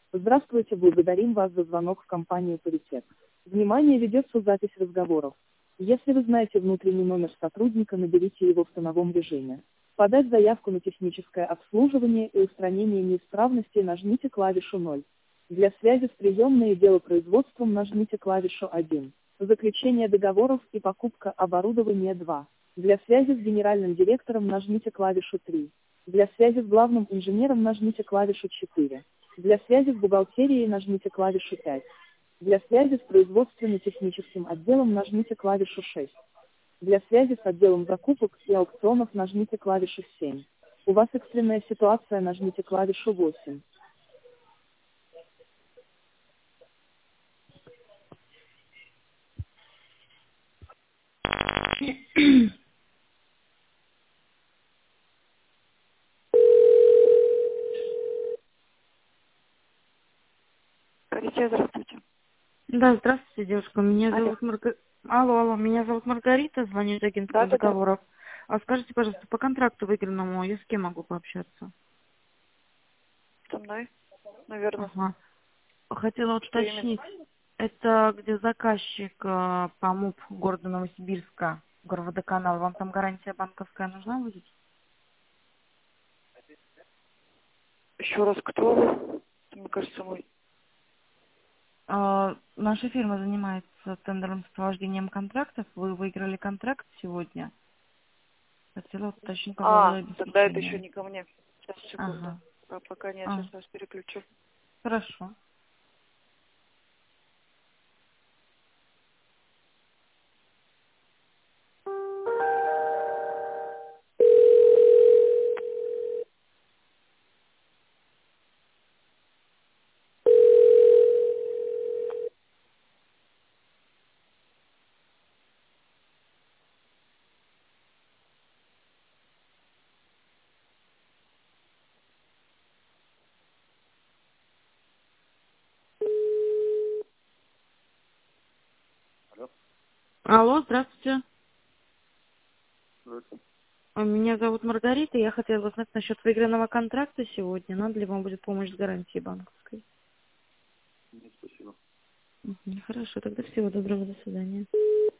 Здравствуйте, благодарим вас за звонок в компанию «Паритет». Внимание, ведется запись разговоров. Если вы знаете внутренний номер сотрудника, наберите его в тоновом режиме. Подать заявку на техническое обслуживание и устранение неисправностей нажмите клавишу 0. Для связи с приемной и делопроизводством нажмите клавишу 1. Заключение договоров и покупка оборудования 2. Для связи с генеральным директором нажмите клавишу 3. Для связи с главным инженером нажмите клавишу 4. Для связи с бухгалтерией нажмите клавишу 5. Для связи с производственно-техническим отделом нажмите клавишу 6. Для связи с отделом закупок и аукционов нажмите клавишу 7. У вас экстренная ситуация, нажмите клавишу 8. Алексей, здравствуйте. Да, здравствуйте, девушка. Меня Алло. зовут Алло, меня зовут Маргарита, звоню из агентства Да. договоров. А скажите, пожалуйста, по контракту выигранному я с кем могу пообщаться? Со мной, наверное. Ага. Хотела Что именно? уточнить, это где заказчик по МУП города Новосибирска, Горводоканал, вам там гарантия банковская нужна будет? Еще раз, кто вы? Мне кажется, мой. Наша фирма занимается тендерным сопровождением контрактов. Вы выиграли контракт сегодня. Хотела уточнить по поводу Тогда это еще обеспечения. не ко мне. Сейчас, секунду. Ага. Пока нет, А, сейчас вас переключу. хорошо. Алло. Алло, здравствуйте. Здравствуйте. Меня зовут Маргарита. Я хотела узнать насчет выигранного контракта сегодня. Надо ли вам будет помощь с гарантией банковской? Нет, спасибо. Хорошо, тогда всего доброго, до свидания.